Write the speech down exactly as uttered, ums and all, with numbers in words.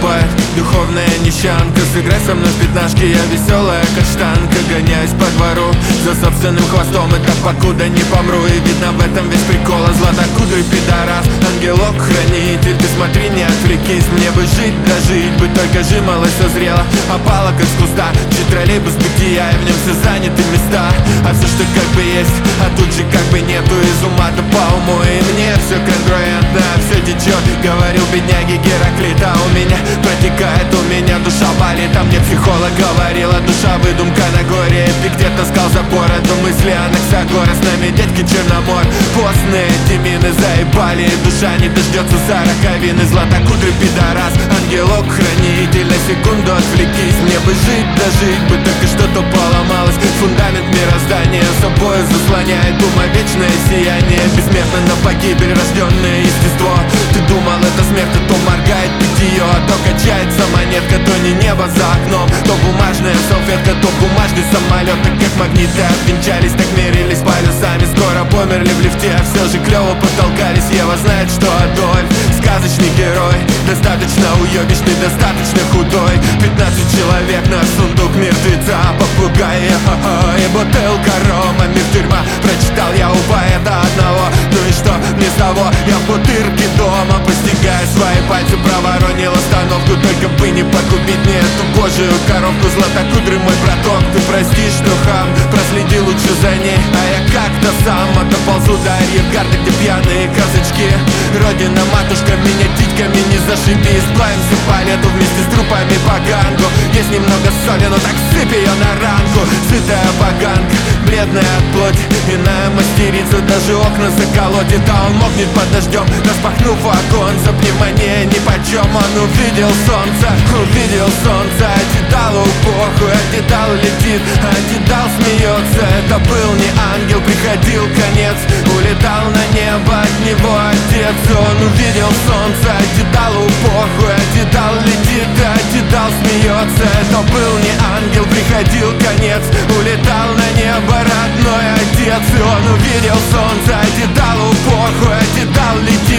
наступает духовная нищанка. Сыграй со мной в пятнашки, я веселая каштанка. Гоняюсь по двору за собственным хвостом, и так покуда не помру. И видно в этом весь прикол, а златокудрый пидорас, ангелок-хранитель. Ты смотри, не отвлекись, мне бы жить, дожить бы, только жимолость созрела, опала как с куста. Чуть троллейбус бытия, и в нем все заняты места. А все, что как бы есть, а тут же как бы нету. Из ума-то по уму, и мне все конгруентно, все течет, говорил бедняги Гераклит. А у меня протекает, у меня душа болит. А мне психолог говорила, душа выдумка на горе. Эпиктет таскал за бороду мысли Анаксагора. С нами дядьки Черномор, постные демины заебали. Душа не дождется сороковины. Златокудрый пидорас, ангелок-хранитель. На секунду отвлекись, мне бы жить, дожить бы, только что-то поломалось. Фундамент мироздания собой заслоняет ума вечное сияние. Бессмертно на погибель рожденное естество. Ты думал, это смерть, а то моргает питье, а то качается монетка, то не небо за окном, то бумажная салфетка, то бумажный самолет. Так как магниты обвенчались, так мерились полюсами. Скоро померли в лифте, а все же клево потолкались. Ева знает, что Адольф сказочный герой, достаточно уебищный, достаточно худой. Пятнадцать человек на сундук мертвеца, попугай и бутылка рома. Мир тюрьма, прочитал я у поэта одного. Ну и что мне с того, я в бутырке дома. Постигая свои пальцы, проворонил остановку, только бы не погубить мне эту божию коробку. Златокудрый мой браток, ты прости, что хам, проследи лучше за ней. А я как-то сам доползу до арьергарда, где пьяные казачки. Родина, матушка, меня титьками не зашиби. Сплавимся по лету вместе с трупами по гангу. Есть немного соли, но так сыпь ее на ранку. Сытая поганка, бледная от плоти, иная мастерица, даже окна заколотит. А он мокнет под дождем, распахнув оконца. Пневмония нипочем, он увидел солнце, увидел солнце. Одедало похуй, одедало летит, одедал смеется. Это был не ангел, приходил конец, улетал на небо от него отец. Он увидел солнце, одедало похуй, одедал летит, одедал смеется. Это был не ангел, приходил конец, улетал на небо родной отец. Он увидел солнце, одедало похуй, одедал летит,